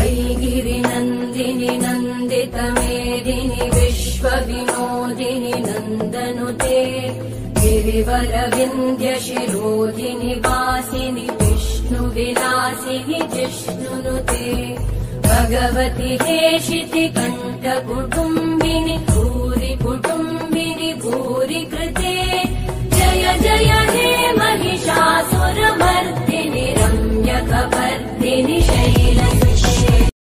वैगिरिनन्दिनि नन्दितमेदिनि विश्वविनोदिनि नन्दनुते गिरिवरविन्द्यशिरोधिनि वासिनि विष्णुविलासिनि जिष्णुनुते भगवति हेशिति कण्ठकुटुम्बिनि भूरि कुटुम्बिनि भूरि कृते